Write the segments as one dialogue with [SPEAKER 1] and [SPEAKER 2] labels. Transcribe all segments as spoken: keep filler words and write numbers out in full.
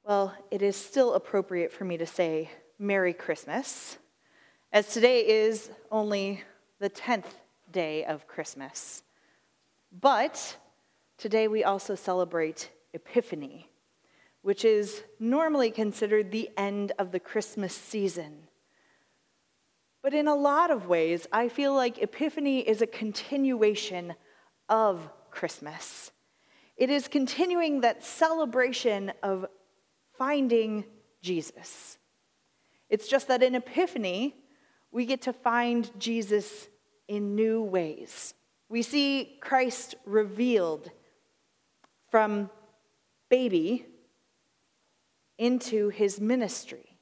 [SPEAKER 1] Well, it is still appropriate for me to say Merry Christmas, as today is only the tenth day of Christmas. But today we also celebrate Epiphany, which is normally considered the end of the Christmas season. But in a lot of ways, I feel like Epiphany is a continuation of Christmas. It is continuing that celebration of finding Jesus. It's just that in Epiphany, we get to find Jesus in new ways. We see Christ revealed from baby into his ministry.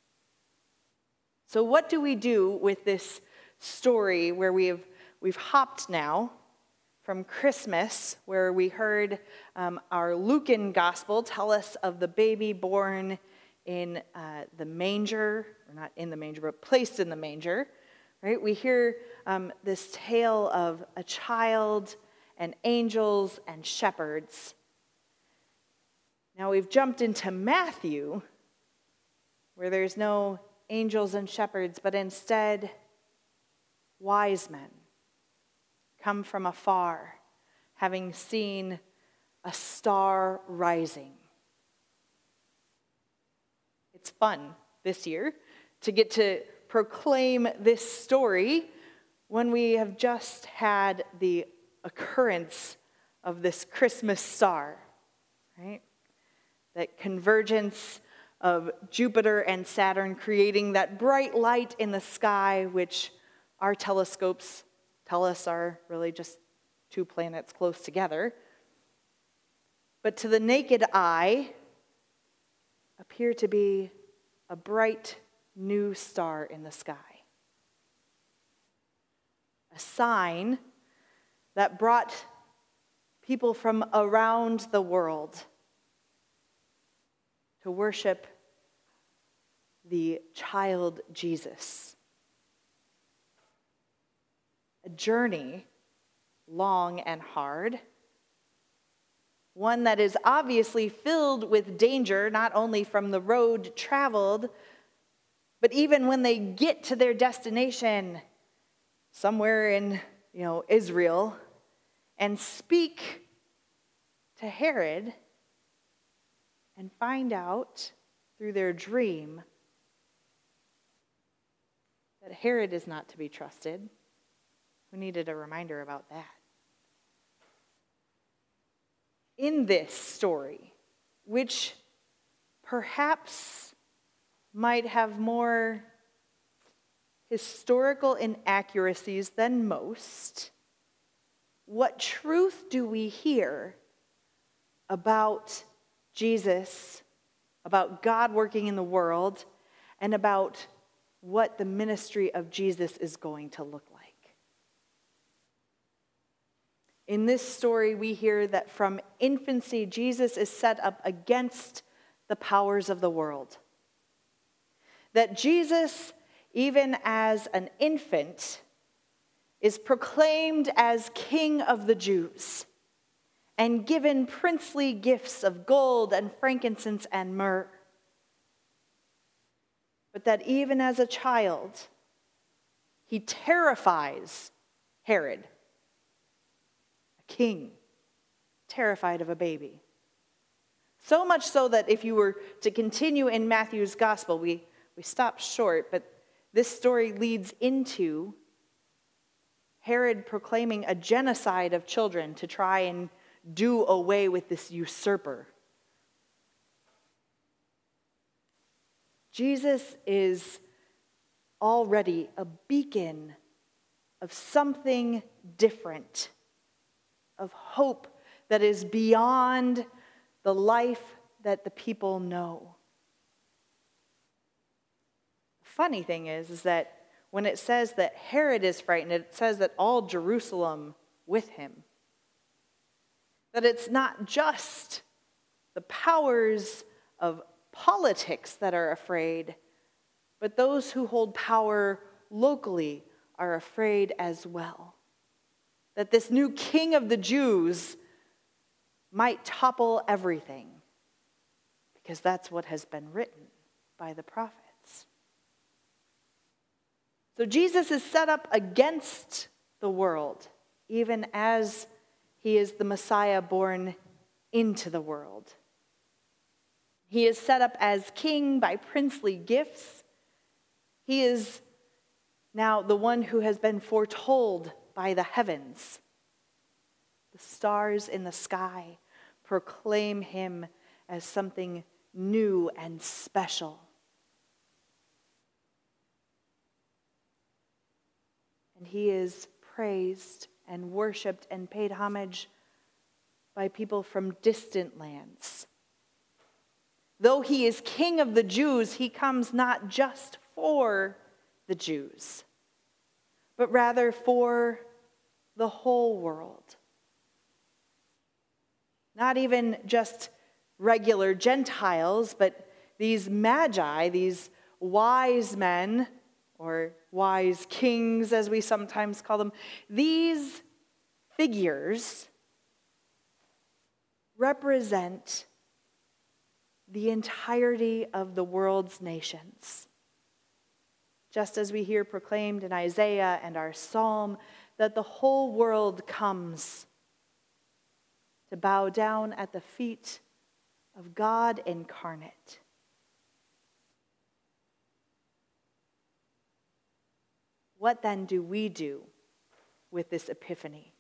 [SPEAKER 1] So what do we do with this story where we've we've hopped now from Christmas, where we heard um, our Lucan gospel tell us of the baby born in uh, the manger, or not in the manger, but placed in the manger, right? We hear um, this tale of a child and angels and shepherds. Now we've jumped into Matthew, where there's no angels and shepherds, but instead wise men come from afar, having seen a star rising. It's fun this year to get to proclaim this story when we have just had the occurrence of this Christmas star, right? That convergence of Jupiter and Saturn creating that bright light in the sky, which our telescopes tell us are really just two planets close together, but to the naked eye appear to be a bright new star in the sky. A sign that brought people from around the world to worship the child Jesus. A journey long and hard, one that is obviously filled with danger, not only from the road traveled, but even when they get to their destination somewhere in, you know, Israel, and speak to Herod and find out through their dream that Herod is not to be trusted. Who needed a reminder about that? In this story, which perhaps might have more historical inaccuracies than most, what truth do we hear about Jesus, about God working in the world, and about what the ministry of Jesus is going to look like? In this story, we hear that from infancy, Jesus is set up against the powers of the world. That Jesus, even as an infant, is proclaimed as King of the Jews and given princely gifts of gold and frankincense and myrrh. But that even as a child, he terrifies Herod, a king, terrified of a baby. So much so that if you were to continue in Matthew's gospel, we, we stop short, but this story leads into Herod proclaiming a genocide of children to try and do away with this usurper. Jesus is already a beacon of something different, of hope that is beyond the life that the people know. The funny thing is, is that when it says that Herod is frightened, it says that all Jerusalem with him. That it's not just the powers of politics that are afraid, but those who hold power locally are afraid as well. That this new king of the Jews might topple everything because that's what has been written by the prophets. So Jesus is set up against the world, even as he is the Messiah born into the world. He is set up as king by princely gifts. He is now the one who has been foretold by the heavens. The stars in the sky proclaim him as something new and special. And he is praised and worshiped and paid homage by people from distant lands. Though he is king of the Jews, he comes not just for the Jews, but rather for the whole world. Not even just regular Gentiles, but these magi, these wise men, or wise kings as we sometimes call them, these figures represent the entirety of the world's nations. Just as we hear proclaimed in Isaiah and our psalm, that the whole world comes to bow down at the feet of God incarnate. What then do we do with this epiphany?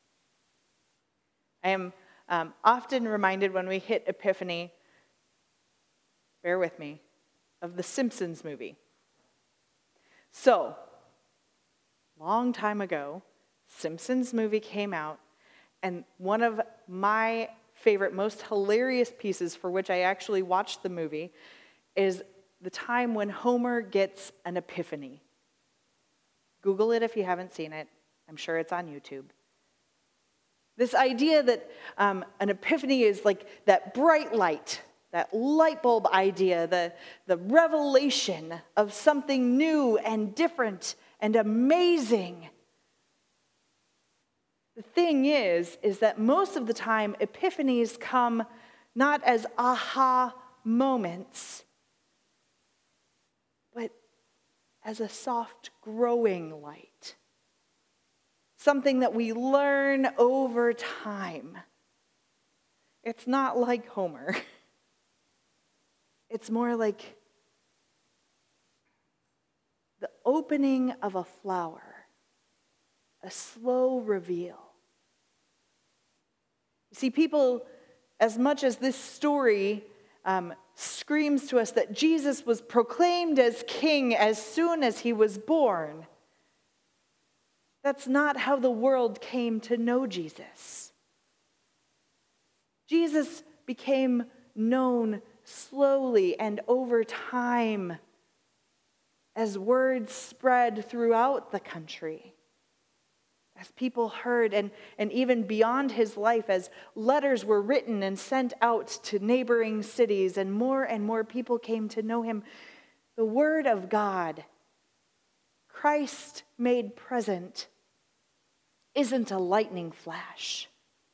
[SPEAKER 1] I am um, often reminded when we hit Epiphany, bear with me, of the Simpsons movie. So, long time ago, Simpsons movie came out, and one of my favorite, most hilarious pieces for which I actually watched the movie is the time when Homer gets an epiphany. Google it if you haven't seen it. I'm sure it's on YouTube. This idea that um, an epiphany is like that bright light, that light bulb idea, the, the revelation of something new and different and amazing. The thing is, is that most of the time, epiphanies come not as aha moments, but as a soft growing light. Something that we learn over time. It's not like Homer. It's more like the opening of a flower, a slow reveal. You see, people, as much as this story um, screams to us that Jesus was proclaimed as king as soon as he was born, that's not how the world came to know Jesus. Jesus became known slowly and over time as word spread throughout the country, as people heard, and, and even beyond his life, as letters were written and sent out to neighboring cities, and more and more people came to know him. The word of God, Christ made present, isn't a lightning flash.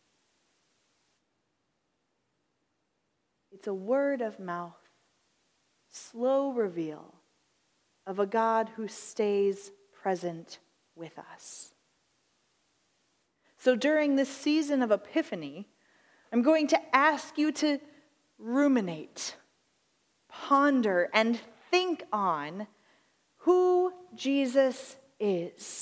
[SPEAKER 1] It's a word of mouth, slow reveal of a God who stays present with us. So during this season of Epiphany, I'm going to ask you to ruminate, ponder, and think on who Jesus is.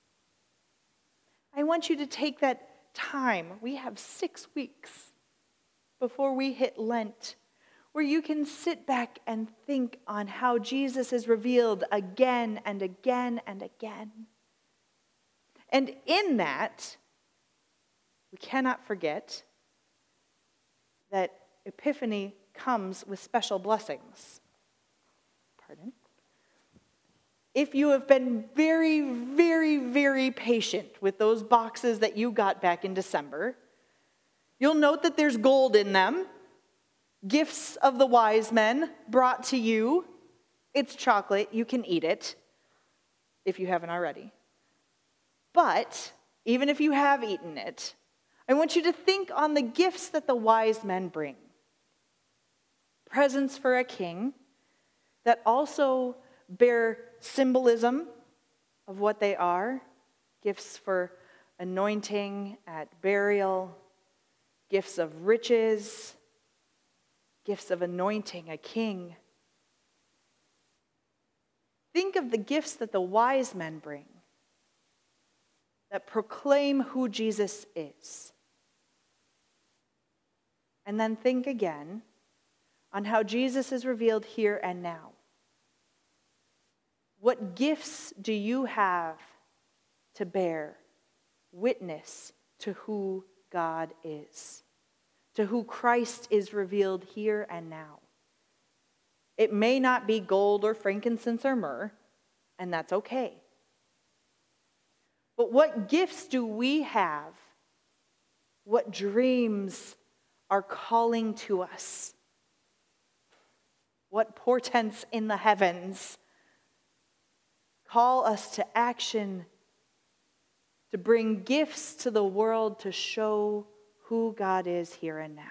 [SPEAKER 1] I want you to take that time. We have six weeks before we hit Lent, where you can sit back and think on how Jesus is revealed again and again and again. And in that, we cannot forget that Epiphany comes with special blessings. Pardon? If you have been very, very, very patient with those boxes that you got back in December, you'll note that there's gold in them. Gifts of the wise men brought to you. It's chocolate. You can eat it if you haven't already. But even if you have eaten it, I want you to think on the gifts that the wise men bring. presents for a king that also bear symbolism of what they are. Gifts for anointing at burial, gifts of riches, gifts of anointing a king. Think of the gifts that the wise men bring that proclaim who Jesus is. And then think again on how Jesus is revealed here and now. What gifts do you have to bear witness to who God is, to who Christ is revealed here and now? It may not be gold or frankincense or myrrh, and that's okay. But what gifts do we have? What dreams are calling to us? What portents in the heavens call us to action, to bring gifts to the world to show who God is here and now?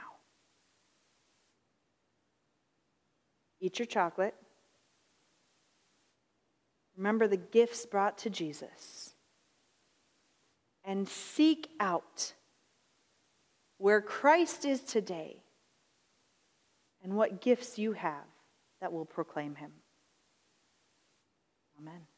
[SPEAKER 1] Eat your chocolate. Remember the gifts brought to Jesus. And seek out where Christ is today and what gifts you have that will proclaim him. Amen.